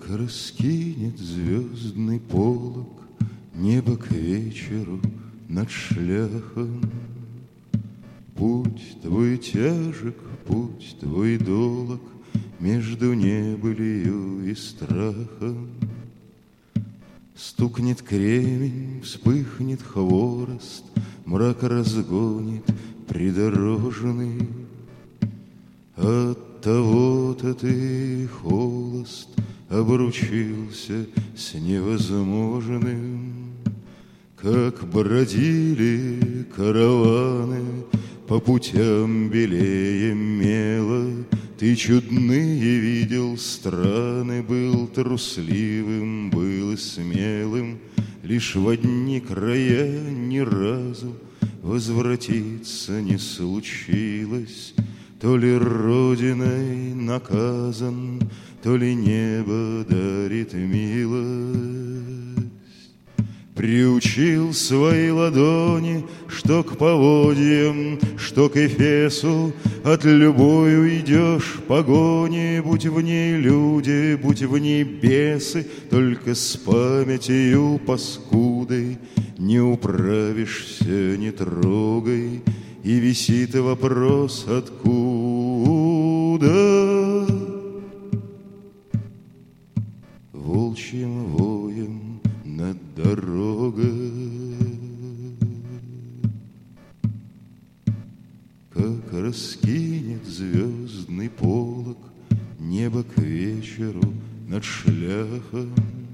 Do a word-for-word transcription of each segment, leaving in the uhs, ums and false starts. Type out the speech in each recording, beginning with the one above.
Как раскинет звездный полог небо к вечеру над шляхом. Путь твой тяжек, путь твой долог между небылью и страхом. Стукнет кремень, вспыхнет хворост, мрак разгонит придорожный. Оттого-то ты, холост, обручился с невозможным. Как бродили караваны по путям белее мела, ты чудные видел страны, был трусливым, был и смелым. Лишь в одни края ни разу возвратиться не случилось. То ли родиной наказан, то ли небо дарит милость. Приучил свои ладони, что к поводьям, что к Эфесу, от любой уйдешь погони. Будь в ней люди, будь в ней бесы, только с памятью паскудой не управишься, не трогай. И висит вопрос, откуда волчьим воем над дорогой. Как раскинет звездный полог небо к вечеру над шляхом.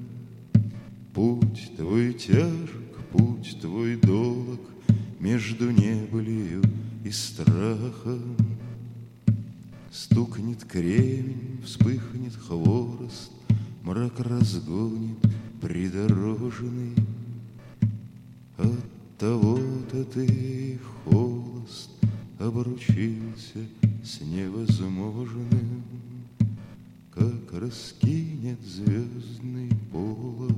Путь твой тяжек, путь твой долог между небылью и страхом. Стукнет кремень, вспыхнет хворост, мрак разгонит придорожный. Оттого-то ты, холост, обручился с невозможным. Как раскинет звездный полог